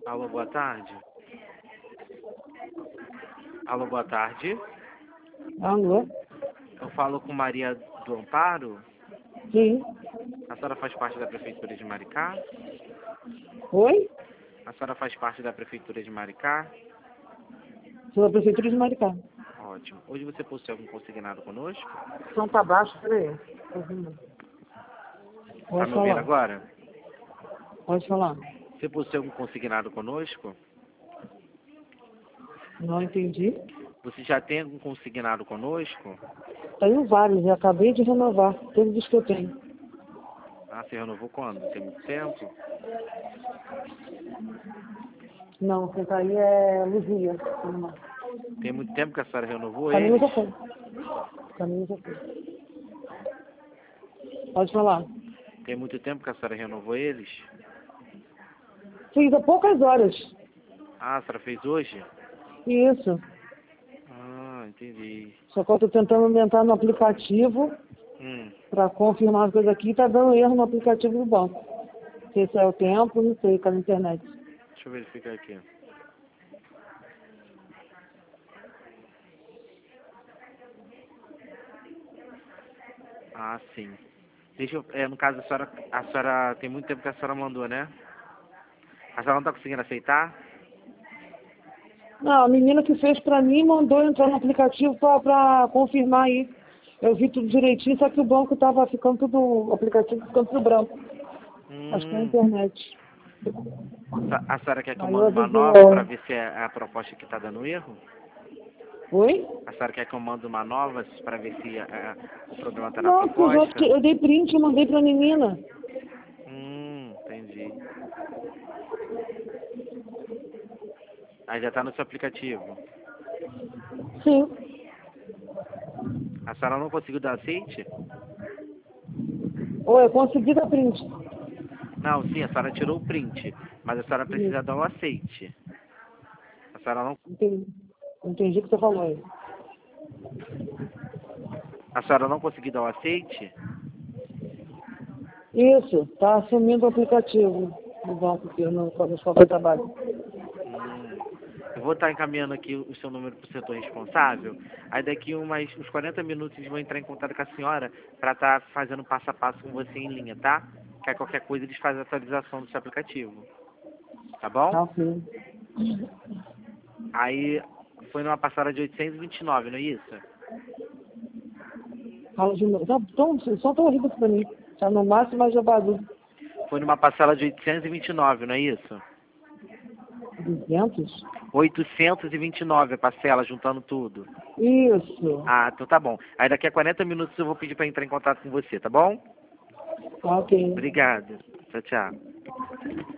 Alô, boa tarde. Alô, boa tarde. Alô? Eu falo com Maria do Amparo. Sim. A senhora faz parte da Prefeitura de Maricá? Oi? A senhora faz parte da Prefeitura de Maricá? Sou da Prefeitura de Maricá. Ótimo. Hoje você possui algum consignado conosco? O som tá baixo, peraí. Tá Pode me ouvindo falar. agora? Pode falar. Você possui algum consignado conosco? Não entendi. Você já tem algum consignado conosco? Tenho vários, já acabei de renovar. Todos os que eu tenho. Ah, você renovou quando? Tem muito tempo? Não, quem tá aí é Luzia. Tem muito tempo que a senhora renovou Caminho eles? já foi. Caminho já foi. Pode falar. Tem muito tempo que a senhora renovou eles? Fiz há poucas horas. Ah, a senhora fez hoje? Isso. Ah, entendi. Só que eu tô tentando entrar no aplicativo para confirmar as coisas aqui. Tá dando erro no aplicativo do banco. Não sei se é o tempo, não sei, tá na internet. Deixa eu verificar aqui. Ah, sim. Deixa eu, no caso, a senhora tem muito tempo que a senhora mandou, né? A senhora não tá conseguindo aceitar? Não, a menina que fez pra mim mandou entrar no aplicativo pra confirmar aí. Eu vi tudo direitinho, só que o banco tava ficando tudo, o aplicativo ficando tudo branco. Acho que é a internet. A senhora quer que eu Aí eu mande uma avisei nova para ela. ver se é a proposta que tá dando erro? Oi? A senhora quer que eu mande uma nova para ver se o problema tá na Não, porque os outros proposta? que eu dei print e mandei pra menina. Entendi. Aí já tá no seu aplicativo. Sim. A senhora não conseguiu dar aceite? Ou eu consegui dar print. Não, sim, a senhora tirou o print, mas a senhora precisa dar o aceite. A senhora não, Entendi. Entendi o que você falou aí. a senhora não conseguiu dar o aceite? Isso, tá assumindo o aplicativo do banco que eu não só foi trabalho. Eu vou estar encaminhando aqui o seu número para o setor responsável. Aí daqui uns 40 minutos eles vão entrar em contato com a senhora para estar fazendo passo a passo com você em linha, tá? Que aí qualquer coisa eles fazem a atualização do seu aplicativo. Tá bom? Tá, ok. Aí foi numa passada de 829, não é isso? Fala de novo. Tá, então, só tão horrível pra mim. Tá no máximo, mas eu barulho. Foi numa parcela de 829, não é isso? 200? 829 a parcela, juntando tudo. Isso. Ah, então tá bom. Aí daqui a 40 minutos eu vou pedir para entrar em contato com você, tá bom? Tá, ok. Obrigado. Tchau, tchau.